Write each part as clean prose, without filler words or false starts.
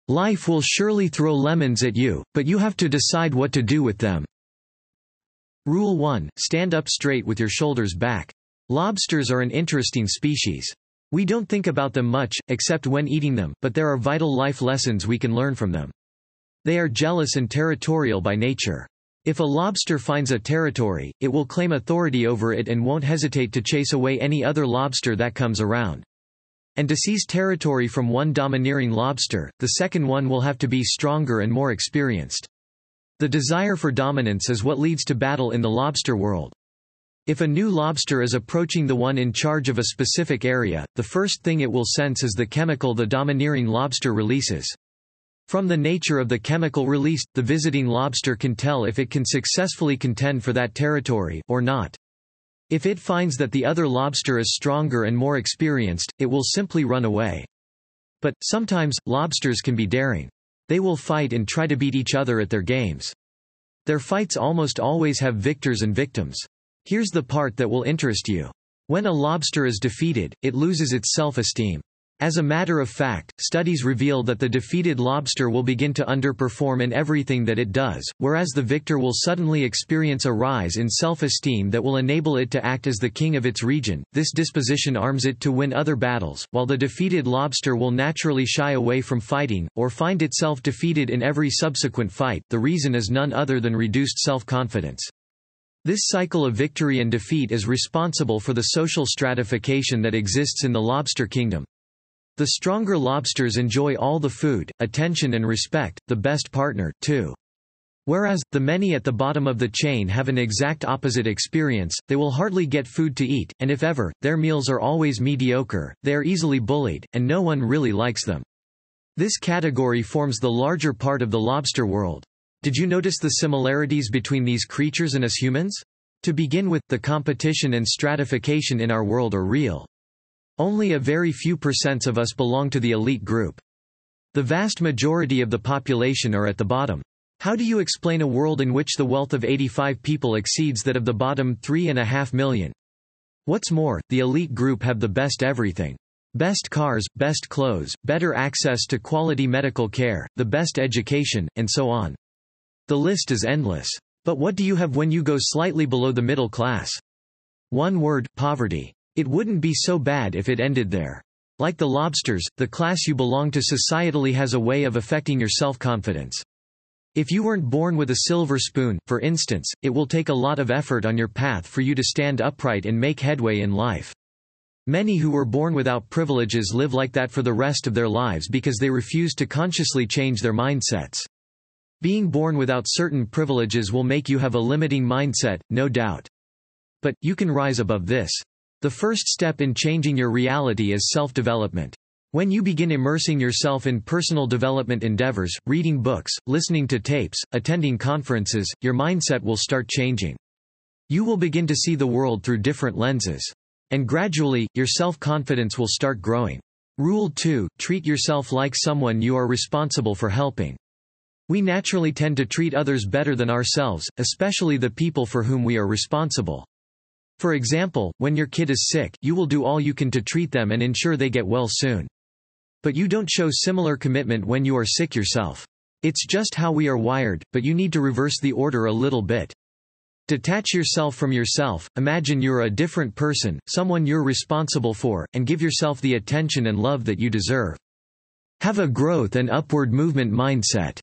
Life will surely throw lemons at you, but you have to decide what to do with them. Rule 1. Stand up straight with your shoulders back. Lobsters are an interesting species. We don't think about them much, except when eating them, but there are vital life lessons we can learn from them. They are jealous and territorial by nature. If a lobster finds a territory, it will claim authority over it and won't hesitate to chase away any other lobster that comes around. And to seize territory from one domineering lobster, the second one will have to be stronger and more experienced. The desire for dominance is what leads to battle in the lobster world. If a new lobster is approaching the one in charge of a specific area, the first thing it will sense is the chemical the domineering lobster releases. From the nature of the chemical released, the visiting lobster can tell if it can successfully contend for that territory, or not. If it finds that the other lobster is stronger and more experienced, it will simply run away. But, sometimes, lobsters can be daring. They will fight and try to beat each other at their games. Their fights almost always have victors and victims. Here's the part that will interest you. When a lobster is defeated, it loses its self-esteem. As a matter of fact, studies reveal that the defeated lobster will begin to underperform in everything that it does, whereas the victor will suddenly experience a rise in self-esteem that will enable it to act as the king of its region. This disposition arms it to win other battles, while the defeated lobster will naturally shy away from fighting, or find itself defeated in every subsequent fight. The reason is none other than reduced self-confidence. This cycle of victory and defeat is responsible for the social stratification that exists in the lobster kingdom. The stronger lobsters enjoy all the food, attention and respect, the best partner, too. Whereas, the many at the bottom of the chain have an exact opposite experience. They will hardly get food to eat, and if ever, their meals are always mediocre, they are easily bullied, and no one really likes them. This category forms the larger part of the lobster world. Did you notice the similarities between these creatures and us humans? To begin with, the competition and stratification in our world are real. Only a very few % of us belong to the elite group. The vast majority of the population are at the bottom. How do you explain a world in which the wealth of 85 people exceeds that of the bottom 3.5 million? What's more, the elite group have the best everything. Best cars, best clothes, better access to quality medical care, the best education, and so on. The list is endless. But what do you have when you go slightly below the middle class? One word: poverty. It wouldn't be so bad if it ended there. Like the lobsters, the class you belong to societally has a way of affecting your self-confidence. If you weren't born with a silver spoon, for instance, it will take a lot of effort on your path for you to stand upright and make headway in life. Many who were born without privileges live like that for the rest of their lives because they refuse to consciously change their mindsets. Being born without certain privileges will make you have a limiting mindset, no doubt. But, you can rise above this. The first step in changing your reality is self-development. When you begin immersing yourself in personal development endeavors, reading books, listening to tapes, attending conferences, your mindset will start changing. You will begin to see the world through different lenses. And gradually, your self-confidence will start growing. Rule 2: treat yourself like someone you are responsible for helping. We naturally tend to treat others better than ourselves, especially the people for whom we are responsible. For example, when your kid is sick, you will do all you can to treat them and ensure they get well soon. But you don't show similar commitment when you are sick yourself. It's just how we are wired, but you need to reverse the order a little bit. Detach yourself from yourself, imagine you're a different person, someone you're responsible for, and give yourself the attention and love that you deserve. Have a growth and upward movement mindset.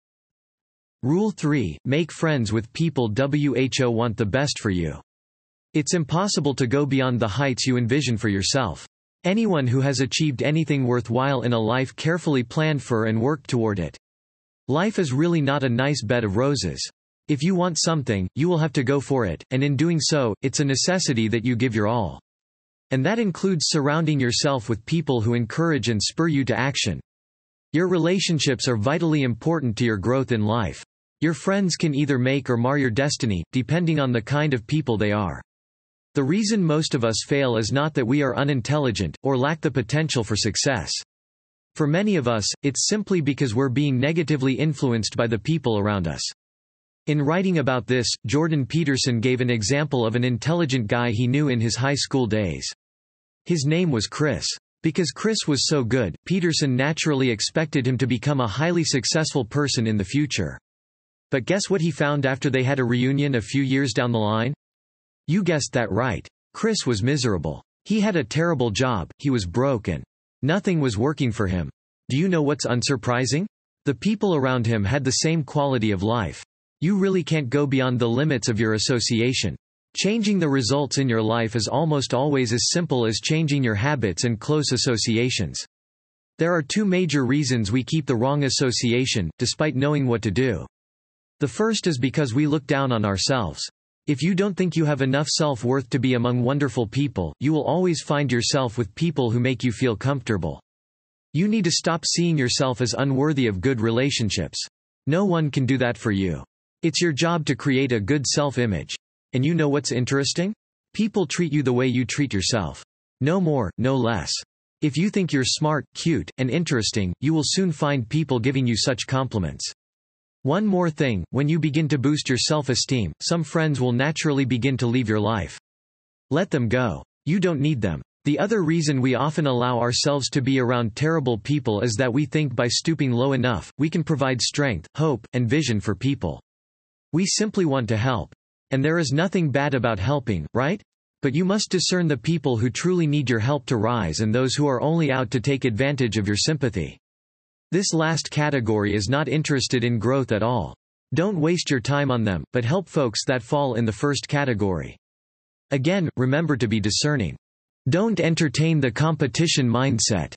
Rule 3: make friends with people who want the best for you. It's impossible to go beyond the heights you envision for yourself. Anyone who has achieved anything worthwhile in a life carefully planned for and worked toward it. Life is really not a nice bed of roses. If you want something, you will have to go for it, and in doing so, it's a necessity that you give your all. And that includes surrounding yourself with people who encourage and spur you to action. Your relationships are vitally important to your growth in life. Your friends can either make or mar your destiny, depending on the kind of people they are. The reason most of us fail is not that we are unintelligent, or lack the potential for success. For many of us, it's simply because we're being negatively influenced by the people around us. In writing about this, Jordan Peterson gave an example of an intelligent guy he knew in his high school days. His name was Chris. Because Chris was so good, Peterson naturally expected him to become a highly successful person in the future. But guess what he found after they had a reunion a few years down the line? You guessed that right. Chris was miserable. He had a terrible job, he was broke, and nothing was working for him. Do you know what's unsurprising? The people around him had the same quality of life. You really can't go beyond the limits of your association. Changing the results in your life is almost always as simple as changing your habits and close associations. There are two major reasons we keep the wrong association, despite knowing what to do. The first is because we look down on ourselves. If you don't think you have enough self-worth to be among wonderful people, you will always find yourself with people who make you feel comfortable. You need to stop seeing yourself as unworthy of good relationships. No one can do that for you. It's your job to create a good self-image. And you know what's interesting? People treat you the way you treat yourself. No more, no less. If you think you're smart, cute, and interesting, you will soon find people giving you such compliments. One more thing, when you begin to boost your self-esteem, some friends will naturally begin to leave your life. Let them go. You don't need them. The other reason we often allow ourselves to be around terrible people is that we think by stooping low enough, we can provide strength, hope, and vision for people. We simply want to help. And there is nothing bad about helping, right? But you must discern the people who truly need your help to rise and those who are only out to take advantage of your sympathy. This last category is not interested in growth at all. Don't waste your time on them, but help folks that fall in the first category. Again, remember to be discerning. Don't entertain the competition mindset.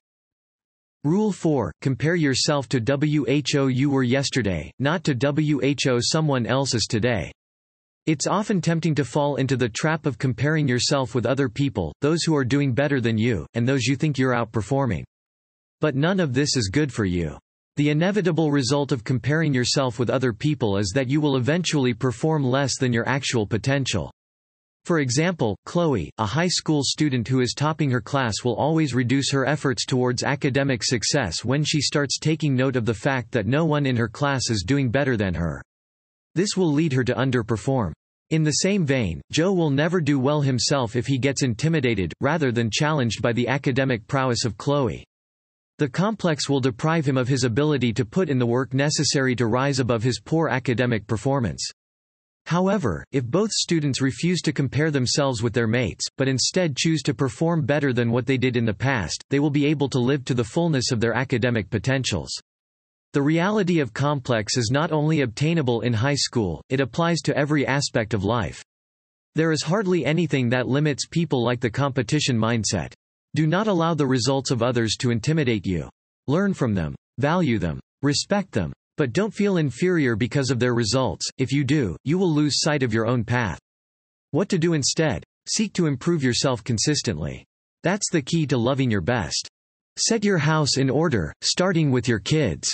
Rule 4. Compare yourself to who you were yesterday, not to who someone else is today. It's often tempting to fall into the trap of comparing yourself with other people, those who are doing better than you, and those you think you're outperforming. But none of this is good for you. The inevitable result of comparing yourself with other people is that you will eventually perform less than your actual potential. For example, Chloe, a high school student who is topping her class, will always reduce her efforts towards academic success when she starts taking note of the fact that no one in her class is doing better than her. This will lead her to underperform. In the same vein, Joe will never do well himself if he gets intimidated, rather than challenged by the academic prowess of Chloe. The complex will deprive him of his ability to put in the work necessary to rise above his poor academic performance. However, if both students refuse to compare themselves with their mates, but instead choose to perform better than what they did in the past, they will be able to live to the fullness of their academic potentials. The reality of complex is not only obtainable in high school, it applies to every aspect of life. There is hardly anything that limits people like the competition mindset. Do not allow the results of others to intimidate you. Learn from them. Value them. Respect them. But don't feel inferior because of their results. If you do, you will lose sight of your own path. What to do instead? Seek to improve yourself consistently. That's the key to loving your best. Set your house in order, starting with your kids.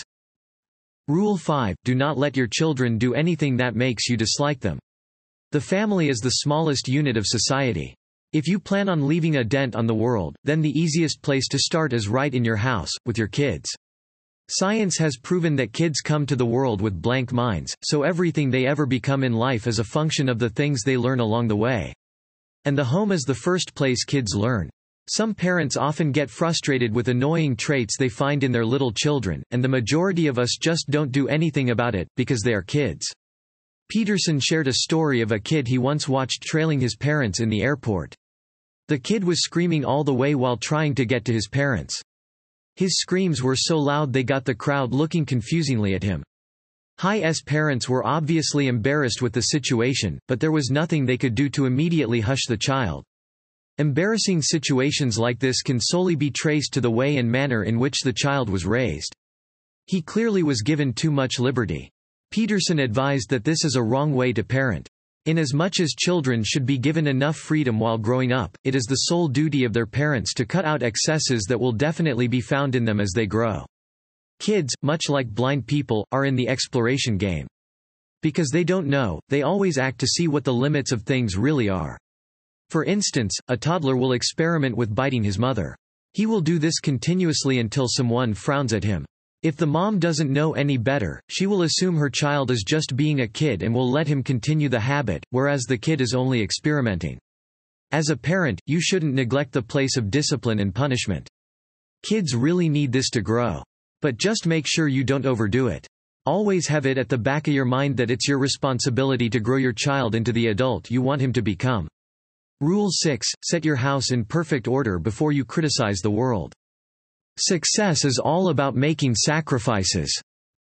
Rule 5. Do not let your children do anything that makes you dislike them. The family is the smallest unit of society. If you plan on leaving a dent on the world, then the easiest place to start is right in your house, with your kids. Science has proven that kids come to the world with blank minds, so everything they ever become in life is a function of the things they learn along the way. And the home is the first place kids learn. Some parents often get frustrated with annoying traits they find in their little children, and the majority of us just don't do anything about it, because they are kids. Peterson shared a story of a kid he once watched trailing his parents in the airport. The kid was screaming all the way while trying to get to his parents. His screams were so loud they got the crowd looking confusingly at him. His parents were obviously embarrassed with the situation, but there was nothing they could do to immediately hush the child. Embarrassing situations like this can solely be traced to the way and manner in which the child was raised. He clearly was given too much liberty. Peterson advised that this is a wrong way to parent. Inasmuch as children should be given enough freedom while growing up, it is the sole duty of their parents to cut out excesses that will definitely be found in them as they grow. Kids, much like blind people, are in the exploration game. Because they don't know, they always act to see what the limits of things really are. For instance, a toddler will experiment with biting his mother. He will do this continuously until someone frowns at him. If the mom doesn't know any better, she will assume her child is just being a kid and will let him continue the habit, whereas the kid is only experimenting. As a parent, you shouldn't neglect the place of discipline and punishment. Kids really need this to grow. But just make sure you don't overdo it. Always have it at the back of your mind that it's your responsibility to grow your child into the adult you want him to become. Rule 6: set your house in perfect order before you criticize the world. Success is all about making sacrifices.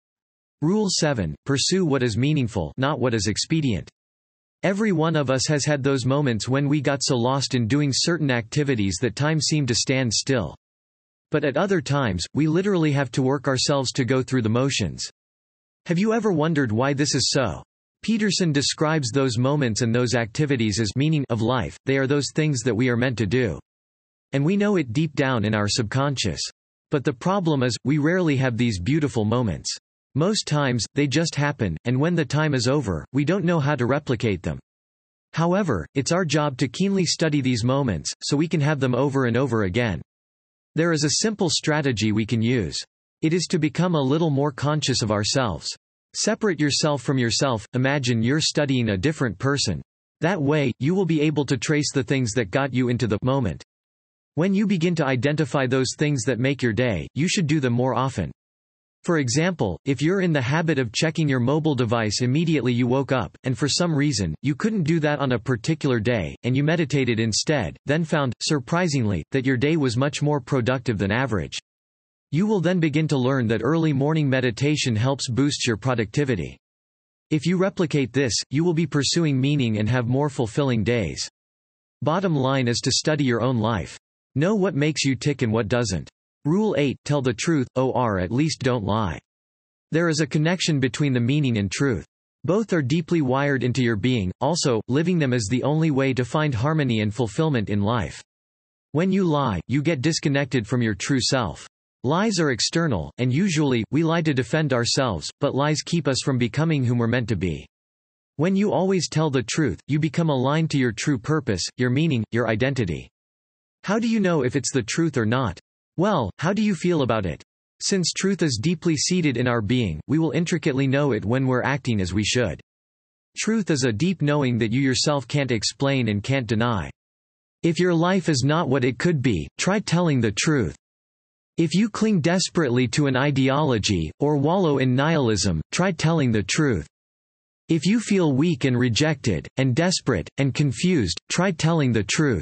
Rule 7: pursue what is meaningful, not what is expedient. Every one of us has had those moments when we got so lost in doing certain activities that time seemed to stand still. But at other times, we literally have to work ourselves to go through the motions. Have you ever wondered why this is so? Peterson describes those moments and those activities as meaning of life. They are those things that we are meant to do. And we know it deep down in our subconscious. But the problem is, we rarely have these beautiful moments. Most times, they just happen, and when the time is over, we don't know how to replicate them. However, it's our job to keenly study these moments, so we can have them over and over again. There is a simple strategy we can use. It is to become a little more conscious of ourselves. Separate yourself from yourself. Imagine you're studying a different person. That way, you will be able to trace the things that got you into the moment. When you begin to identify those things that make your day, you should do them more often. For example, if you're in the habit of checking your mobile device immediately you woke up, and for some reason, you couldn't do that on a particular day, and you meditated instead, then found, surprisingly, that your day was much more productive than average. You will then begin to learn that early morning meditation helps boost your productivity. If you replicate this, you will be pursuing meaning and have more fulfilling days. Bottom line is to study your own life. Know what makes you tick and what doesn't. Rule 8: tell the truth, or at least don't lie. There is a connection between the meaning and truth. Both are deeply wired into your being. Also, living them is the only way to find harmony and fulfillment in life. When you lie, you get disconnected from your true self. Lies are external, and usually, we lie to defend ourselves, but lies keep us from becoming whom we're meant to be. When you always tell the truth, you become aligned to your true purpose, your meaning, your identity. How do you know if it's the truth or not? Well, how do you feel about it? Since truth is deeply seated in our being, we will intricately know it when we're acting as we should. Truth is a deep knowing that you yourself can't explain and can't deny. If your life is not what it could be, try telling the truth. If you cling desperately to an ideology, or wallow in nihilism, try telling the truth. If you feel weak and rejected, and desperate, and confused, try telling the truth.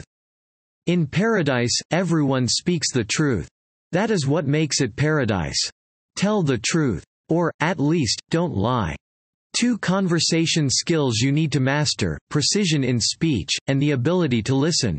In paradise, everyone speaks the truth. That is what makes it paradise. Tell the truth. Or, at least, don't lie. 2 conversation skills you need to master: precision in speech, and the ability to listen.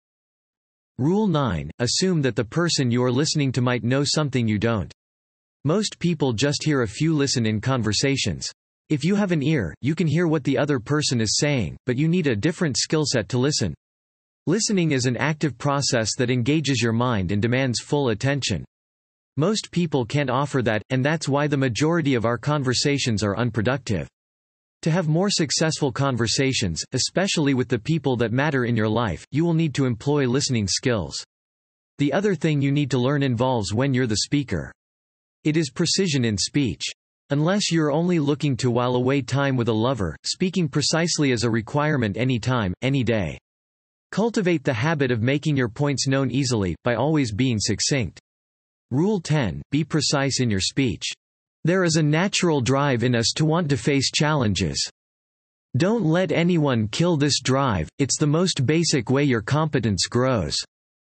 Rule 9: assume that the person you are listening to might know something you don't. Most people just hear a few listen-in conversations. If you have an ear, you can hear what the other person is saying, but you need a different skill set to listen. Listening is an active process that engages your mind and demands full attention. Most people can't offer that, and that's why the majority of our conversations are unproductive. To have more successful conversations, especially with the people that matter in your life, you will need to employ listening skills. The other thing you need to learn involves when you're the speaker. It is precision in speech. Unless you're only looking to while away time with a lover, speaking precisely is a requirement any time, any day. Cultivate the habit of making your points known easily, by always being succinct. Rule 10: be precise in your speech. There is a natural drive in us to want to face challenges. Don't let anyone kill this drive, it's the most basic way your competence grows.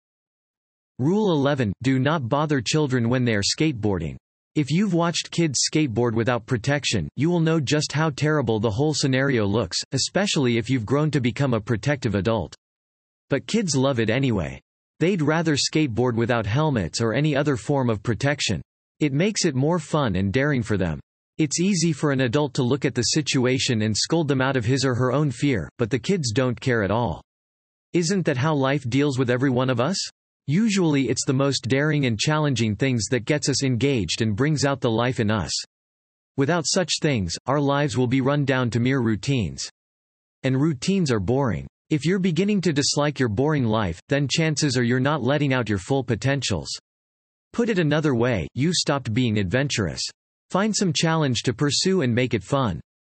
Rule 11: do not bother children when they are skateboarding. If you've watched kids skateboard without protection, you will know just how terrible the whole scenario looks, especially if you've grown to become a protective adult. But kids love it anyway. They'd rather skateboard without helmets or any other form of protection. It makes it more fun and daring for them. It's easy for an adult to look at the situation and scold them out of his or her own fear, but the kids don't care at all. Isn't that how life deals with every one of us? Usually it's the most daring and challenging things that gets us engaged and brings out the life in us. Without such things, our lives will be run down to mere routines. And routines are boring. If you're beginning to dislike your boring life, then chances are you're not letting out your full potentials. Put it another way, you've stopped being adventurous. Find some challenge to pursue and make it fun.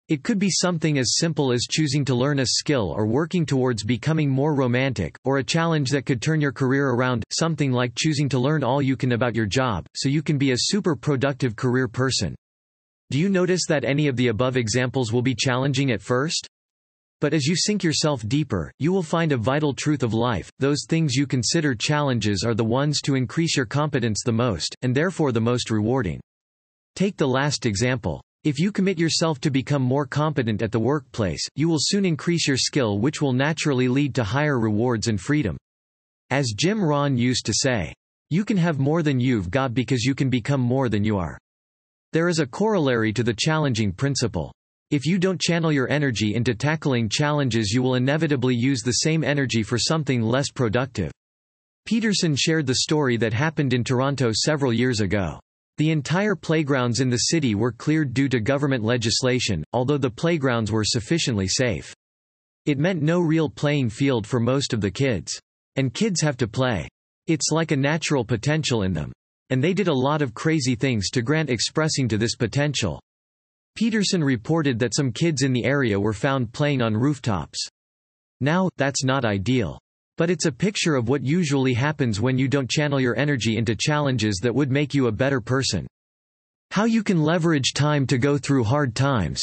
It could be something as simple as choosing to learn a skill or working towards becoming more romantic, or a challenge that could turn your career around, something like choosing to learn all you can about your job, so you can be a super productive career person. Do you notice that any of the above examples will be challenging at first? But as you sink yourself deeper, you will find a vital truth of life: those things you consider challenges are the ones to increase your competence the most, and therefore the most rewarding. Take the last example. If you commit yourself to become more competent at the workplace, you will soon increase your skill, which will naturally lead to higher rewards and freedom. As Jim Rohn used to say, "You can have more than you've got because you can become more than you are." There is a corollary to the challenging principle. If you don't channel your energy into tackling challenges, you will inevitably use the same energy for something less productive. Peterson shared the story that happened in Toronto several years ago. The entire playgrounds in the city were cleared due to government legislation, although the playgrounds were sufficiently safe. It meant no real playing field for most of the kids. And kids have to play. It's like a natural potential in them. And they did a lot of crazy things to grant expressing to this potential. Peterson reported that some kids in the area were found playing on rooftops. Now, that's not ideal. But it's a picture of what usually happens when you don't channel your energy into challenges that would make you a better person. How you can leverage time to go through hard times.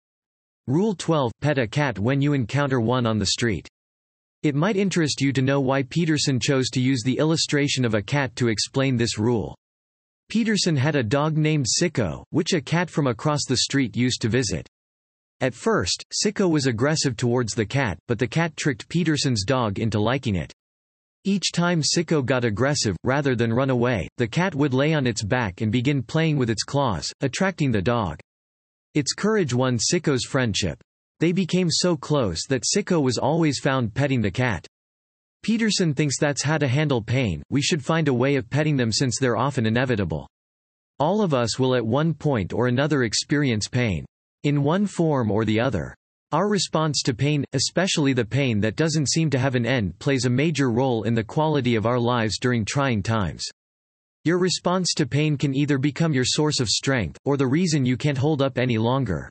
Rule 12: pet a cat when you encounter one on the street. It might interest you to know why Peterson chose to use the illustration of a cat to explain this rule. Peterson had a dog named Sicko, which a cat from across the street used to visit. At first, Sicko was aggressive towards the cat, but the cat tricked Peterson's dog into liking it. Each time Sicko got aggressive, rather than run away, the cat would lay on its back and begin playing with its claws, attracting the dog. Its courage won Sicko's friendship. They became so close that Sicko was always found petting the cat. Peterson thinks that's how to handle pain. We should find a way of petting them since they're often inevitable. All of us will at one point or another experience pain. In one form or the other. Our response to pain, especially the pain that doesn't seem to have an end, plays a major role in the quality of our lives during trying times. Your response to pain can either become your source of strength, or the reason you can't hold up any longer.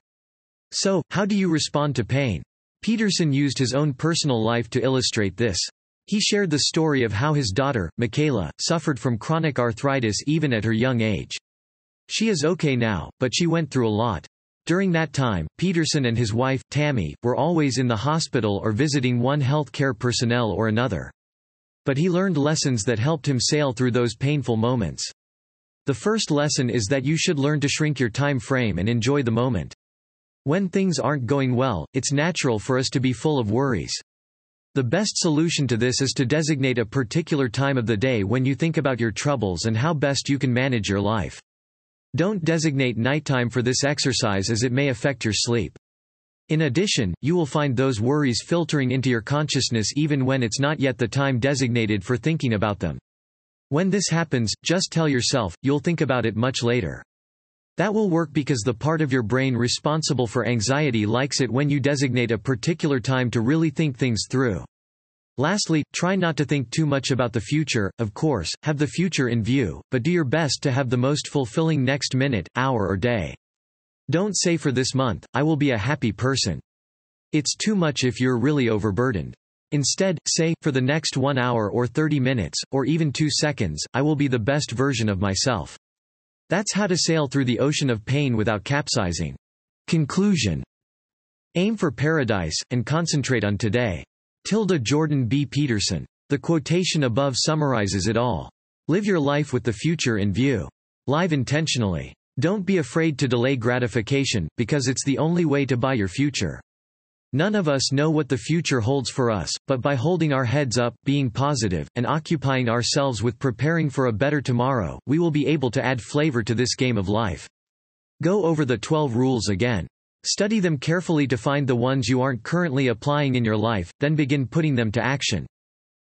So, how do you respond to pain? Peterson used his own personal life to illustrate this. He shared the story of how his daughter, Michaela, suffered from chronic arthritis even at her young age. She is okay now, but she went through a lot. During that time, Peterson and his wife, Tammy, were always in the hospital or visiting one health care personnel or another. But he learned lessons that helped him sail through those painful moments. The first lesson is that you should learn to shrink your time frame and enjoy the moment. When things aren't going well, it's natural for us to be full of worries. The best solution to this is to designate a particular time of the day when you think about your troubles and how best you can manage your life. Don't designate nighttime for this exercise as it may affect your sleep. In addition, you will find those worries filtering into your consciousness even when it's not yet the time designated for thinking about them. When this happens, just tell yourself, you'll think about it much later. That will work because the part of your brain responsible for anxiety likes it when you designate a particular time to really think things through. Lastly, try not to think too much about the future. Of course, have the future in view, but do your best to have the most fulfilling next minute, hour or day. Don't say for this month, I will be a happy person. It's too much if you're really overburdened. Instead, say, for the next 1 hour or 30 minutes, or even 2 seconds, I will be the best version of myself. That's how to sail through the ocean of pain without capsizing. Conclusion. Aim for paradise, and concentrate on today. Jordan B. Peterson. The quotation above summarizes it all. Live your life with the future in view. Live intentionally. Don't be afraid to delay gratification, because it's the only way to buy your future. None of us know what the future holds for us, but by holding our heads up, being positive, and occupying ourselves with preparing for a better tomorrow, we will be able to add flavor to this game of life. Go over the 12 rules again. Study them carefully to find the ones you aren't currently applying in your life, then begin putting them to action.